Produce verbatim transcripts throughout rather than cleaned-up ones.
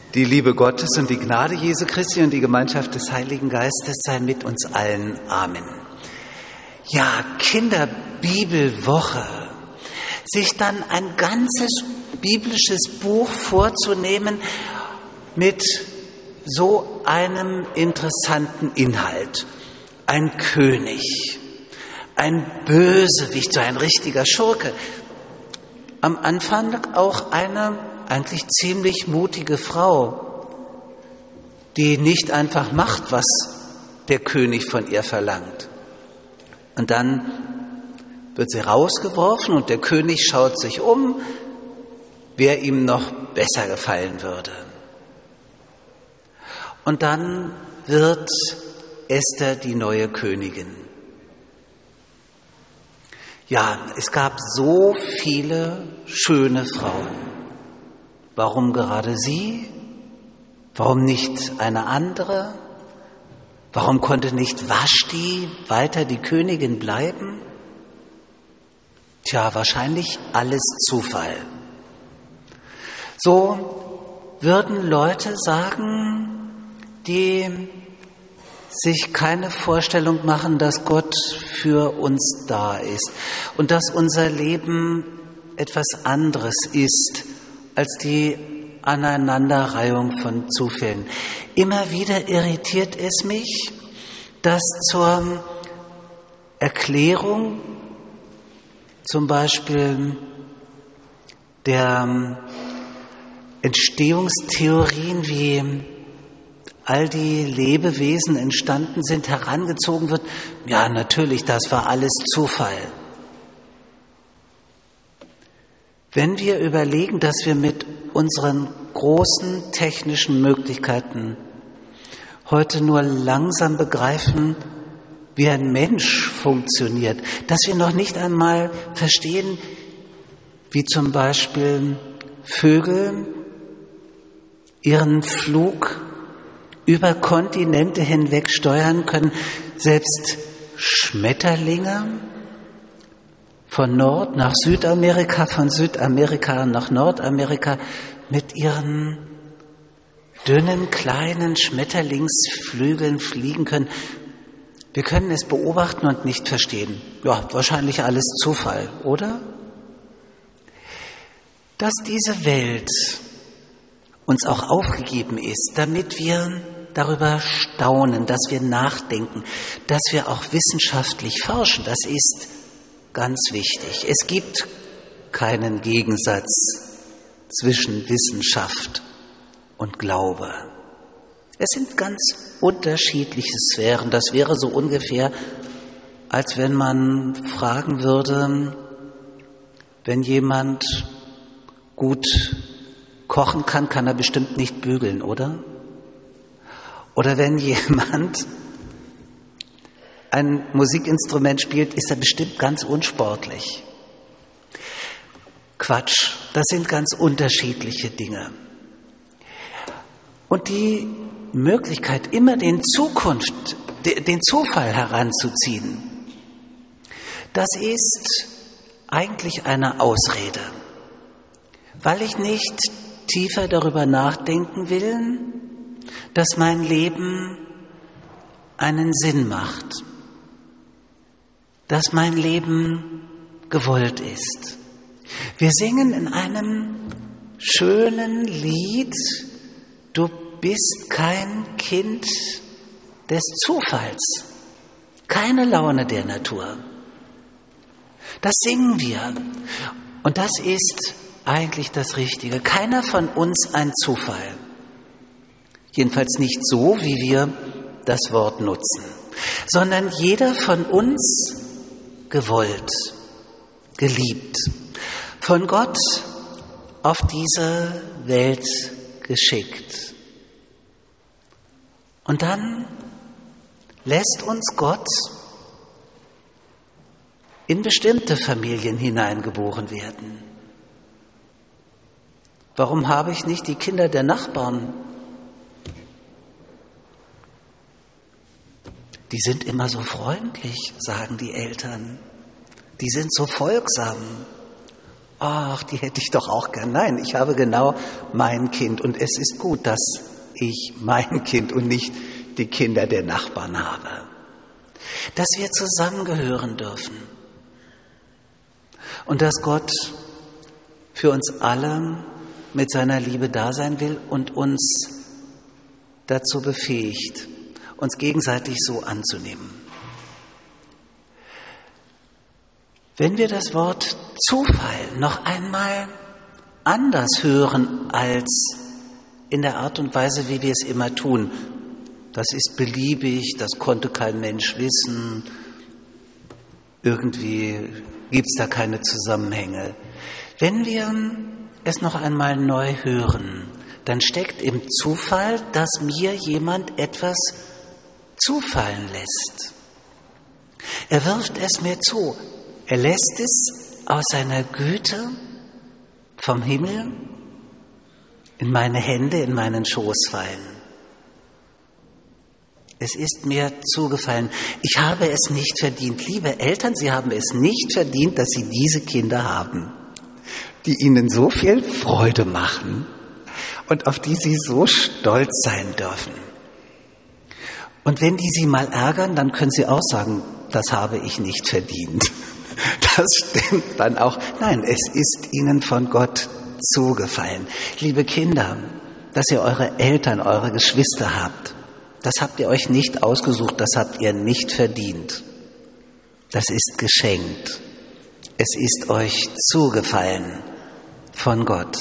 Die Liebe Gottes und die Gnade Jesu Christi und die Gemeinschaft des Heiligen Geistes sei mit uns allen. Amen. Ja, Kinderbibelwoche. Sich dann ein ganzes biblisches Buch vorzunehmen mit so einem interessanten Inhalt. Ein König, ein Bösewicht, so ein richtiger Schurke. Am Anfang auch eine eigentlich ziemlich mutige Frau, die nicht einfach macht, was der König von ihr verlangt. Und dann wird sie rausgeworfen und der König schaut sich um, wer ihm noch besser gefallen würde. Und dann wird Esther die neue Königin. Ja, es gab so viele schöne Frauen. Warum gerade sie? Warum nicht eine andere? Warum konnte nicht Vaschti weiter die Königin bleiben? Tja, wahrscheinlich alles Zufall. So würden Leute sagen, die sich keine Vorstellung machen, dass Gott für uns da ist und dass unser Leben etwas anderes ist als die Aneinanderreihung von Zufällen. Immer wieder irritiert es mich, dass zur Erklärung zum Beispiel der Entstehungstheorien, wie all die Lebewesen entstanden sind, herangezogen wird, ja, natürlich, das war alles Zufall. Wenn wir überlegen, dass wir mit unseren großen technischen Möglichkeiten heute nur langsam begreifen, wie ein Mensch funktioniert, dass wir noch nicht einmal verstehen, wie zum Beispiel Vögel ihren Flug über Kontinente hinweg steuern können, selbst Schmetterlinge von Nord nach Südamerika, von Südamerika nach Nordamerika mit ihren dünnen, kleinen Schmetterlingsflügeln fliegen können. Wir können es beobachten und nicht verstehen. Ja, wahrscheinlich alles Zufall, oder? Dass diese Welt uns auch aufgegeben ist, damit wir darüber staunen, dass wir nachdenken, dass wir auch wissenschaftlich forschen, das ist ganz wichtig. Es gibt keinen Gegensatz zwischen Wissenschaft und Glaube. Es sind ganz unterschiedliche Sphären. Das wäre so ungefähr, als wenn man fragen würde, wenn jemand gut kochen kann, kann er bestimmt nicht bügeln, oder? Oder wenn jemand ein Musikinstrument spielt, ist er bestimmt ganz unsportlich. Quatsch, das sind ganz unterschiedliche Dinge. Und die Möglichkeit, immer den Zukunft, den Zufall heranzuziehen, das ist eigentlich eine Ausrede, weil ich nicht tiefer darüber nachdenken will, dass mein Leben einen Sinn macht, dass mein Leben gewollt ist. Wir singen in einem schönen Lied, du bist kein Kind des Zufalls, keine Laune der Natur. Das singen wir und das ist eigentlich das Richtige. Keiner von uns ein Zufall. Jedenfalls nicht so, wie wir das Wort nutzen, sondern jeder von uns gewollt, geliebt, von Gott auf diese Welt geschickt. Und dann lässt uns Gott in bestimmte Familien hineingeboren werden. Warum habe ich nicht die Kinder der Nachbarn? Die sind immer so freundlich, sagen die Eltern. Die sind so folgsam. ach, die hätte ich doch auch gern. Nein, ich habe genau mein Kind und es ist gut, dass ich mein Kind und nicht die Kinder der Nachbarn habe. Dass wir zusammengehören dürfen und dass Gott für uns alle mit seiner Liebe da sein will und uns dazu befähigt, uns gegenseitig so anzunehmen. Wenn wir das Wort Zufall noch einmal anders hören als in der Art und Weise, wie wir es immer tun, das ist beliebig, das konnte kein Mensch wissen, irgendwie gibt es da keine Zusammenhänge. Wenn wir es noch einmal neu hören, dann steckt im Zufall, dass mir jemand etwas zufallen lässt. Er wirft es mir zu. Er lässt es aus seiner Güte vom Himmel in meine Hände, in meinen Schoß fallen. Es ist mir zugefallen. Ich habe es nicht verdient. Liebe Eltern, Sie haben es nicht verdient, dass Sie diese Kinder haben, die Ihnen so viel Freude machen und auf die Sie so stolz sein dürfen. Und wenn die Sie mal ärgern, dann können Sie auch sagen, das habe ich nicht verdient. Das stimmt dann auch. Nein, es ist Ihnen von Gott zugefallen. Liebe Kinder, dass ihr eure Eltern, eure Geschwister habt, das habt ihr euch nicht ausgesucht, das habt ihr nicht verdient. Das ist geschenkt. Es ist euch zugefallen von Gott.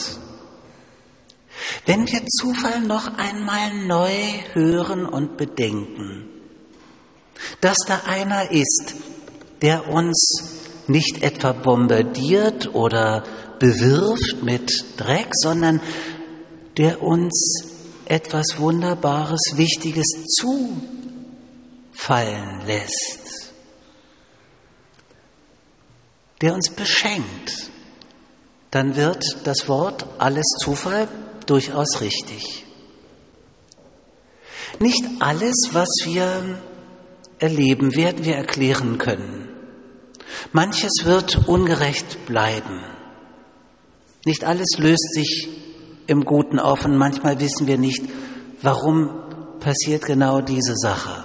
Wenn wir Zufall noch einmal neu hören und bedenken, dass da einer ist, der uns nicht etwa bombardiert oder bewirft mit Dreck, sondern der uns etwas Wunderbares, Wichtiges zufallen lässt, der uns beschenkt, dann wird das Wort alles Zufall durchaus richtig. Nicht alles, was wir erleben, werden wir erklären können. Manches wird ungerecht bleiben. Nicht alles löst sich im Guten auf und manchmal wissen wir nicht, warum passiert genau diese Sache.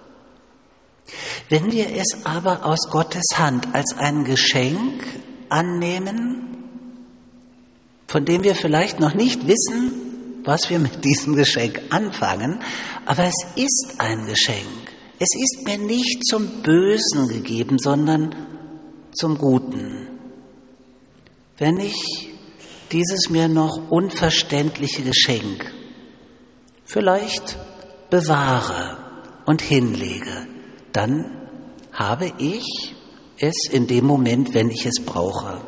Wenn wir es aber aus Gottes Hand als ein Geschenk annehmen, von dem wir vielleicht noch nicht wissen, was wir mit diesem Geschenk anfangen, aber es ist ein Geschenk. Es ist mir nicht zum Bösen gegeben, sondern zum Guten. Wenn ich dieses mir noch unverständliche Geschenk vielleicht bewahre und hinlege, dann habe ich es in dem Moment, wenn ich es brauche.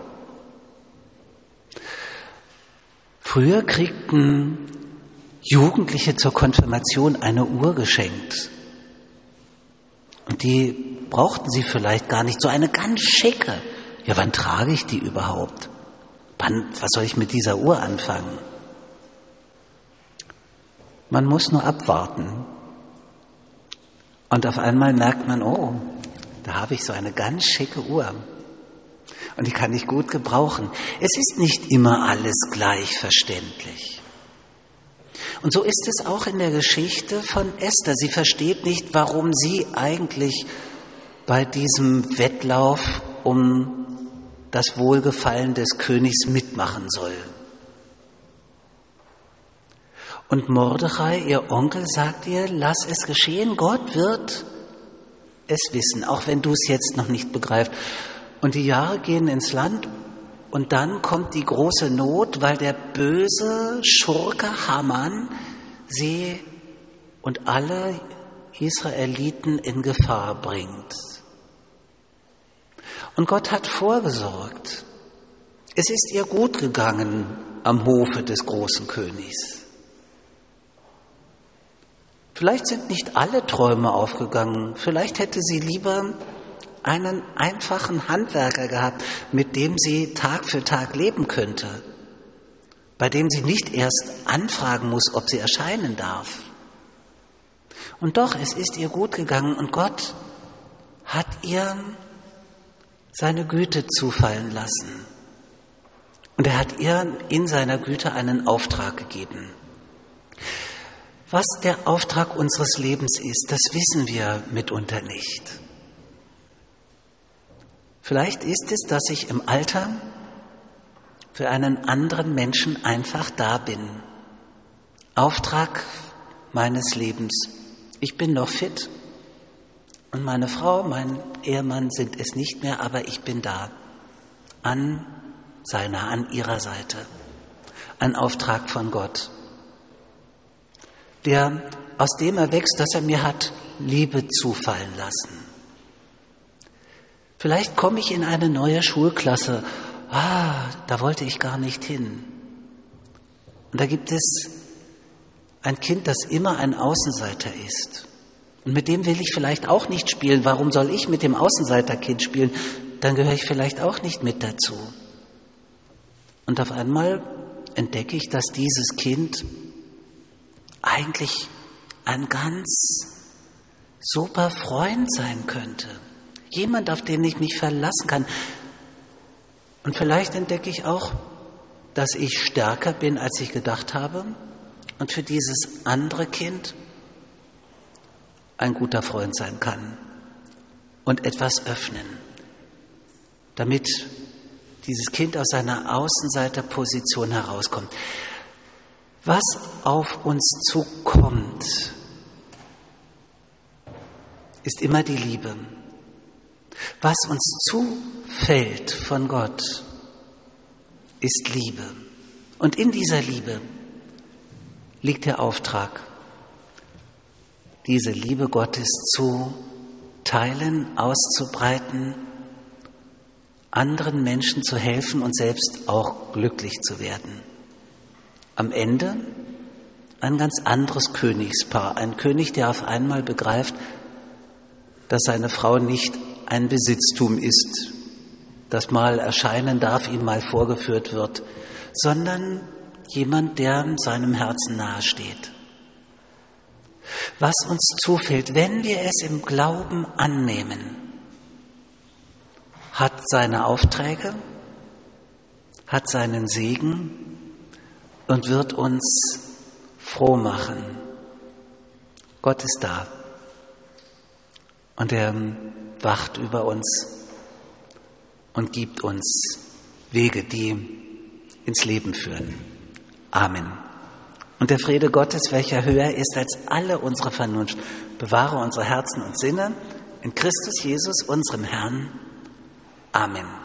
Früher kriegten Jugendliche zur Konfirmation eine Uhr geschenkt. Und die brauchten sie vielleicht gar nicht, so eine ganz schicke. Ja, wann trage ich die überhaupt? Wann, was soll ich mit dieser Uhr anfangen? Man muss nur abwarten. Und auf einmal merkt man, oh, da habe ich so eine ganz schicke Uhr. Und die kann ich gut gebrauchen. Es ist nicht immer alles gleich verständlich. Und so ist es auch in der Geschichte von Esther. Sie versteht nicht, warum sie eigentlich bei diesem Wettlauf um das Wohlgefallen des Königs mitmachen soll. Und Mordechai, ihr Onkel, sagt ihr, lass es geschehen, Gott wird es wissen, auch wenn du es jetzt noch nicht begreifst. Und die Jahre gehen ins Land und dann kommt die große Not, weil der böse Schurke Haman sie und alle Israeliten in Gefahr bringt. Und Gott hat vorgesorgt. Es ist ihr gut gegangen am Hofe des großen Königs. Vielleicht sind nicht alle Träume aufgegangen. Vielleicht hätte sie lieber einen einfachen Handwerker gehabt, mit dem sie Tag für Tag leben könnte, bei dem sie nicht erst anfragen muss, ob sie erscheinen darf. Und doch, es ist ihr gut gegangen und Gott hat ihr seine Güte zufallen lassen. Und er hat ihr in seiner Güte einen Auftrag gegeben. Was der Auftrag unseres Lebens ist, das wissen wir mitunter nicht. Vielleicht ist es, dass ich im Alter für einen anderen Menschen einfach da bin. Auftrag meines Lebens. Ich bin noch fit und meine Frau, mein Ehemann sind es nicht mehr, aber ich bin da. An seiner, an ihrer Seite. Ein Auftrag von Gott, der aus dem erwächst, dass er mir hat Liebe zufallen lassen. Vielleicht komme ich in eine neue Schulklasse. Ah, da wollte ich gar nicht hin. Und da gibt es ein Kind, das immer ein Außenseiter ist. Und mit dem will ich vielleicht auch nicht spielen. Warum soll ich mit dem Außenseiterkind spielen? Dann gehöre ich vielleicht auch nicht mit dazu. Und auf einmal entdecke ich, dass dieses Kind eigentlich ein ganz super Freund sein könnte. Jemand, auf den ich mich verlassen kann. Und vielleicht entdecke ich auch, dass ich stärker bin, als ich gedacht habe und für dieses andere Kind ein guter Freund sein kann und etwas öffnen, damit dieses Kind aus seiner Außenseiterposition herauskommt. Was auf uns zukommt, ist immer die Liebe. Was uns zufällt von Gott, ist Liebe. Und in dieser Liebe liegt der Auftrag, diese Liebe Gottes zu teilen, auszubreiten, anderen Menschen zu helfen und selbst auch glücklich zu werden. Am Ende ein ganz anderes Königspaar, ein König, der auf einmal begreift, dass seine Frau nicht ein Besitztum ist, das mal erscheinen darf, ihm mal vorgeführt wird, sondern jemand, der seinem Herzen nahesteht. Was uns zufällt, wenn wir es im Glauben annehmen, hat seine Aufträge, hat seinen Segen und wird uns froh machen. Gott ist da und er wacht über uns und gibt uns Wege, die ins Leben führen. Amen. Und der Friede Gottes, welcher höher ist als alle unsere Vernunft, bewahre unsere Herzen und Sinne in Christus Jesus, unserem Herrn. Amen.